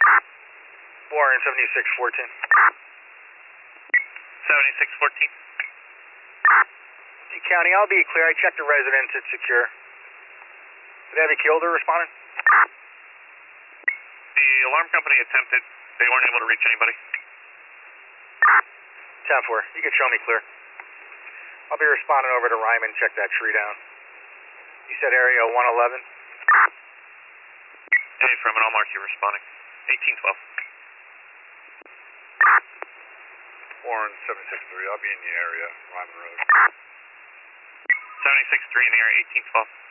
Warren 7614. 7614. County, I'll be clear. I checked the residence. It's secure. Did they have you killed or responding? The alarm company attempted. They weren't able to reach anybody. 10-4. You can show me clear. I'll be responding over to Ryman. Check that tree down. You said area 111? Hey, from an Allmark, you're responding. 1812. Warren 763, I'll be in the area, Ryman Road. 763 in the area, 1812.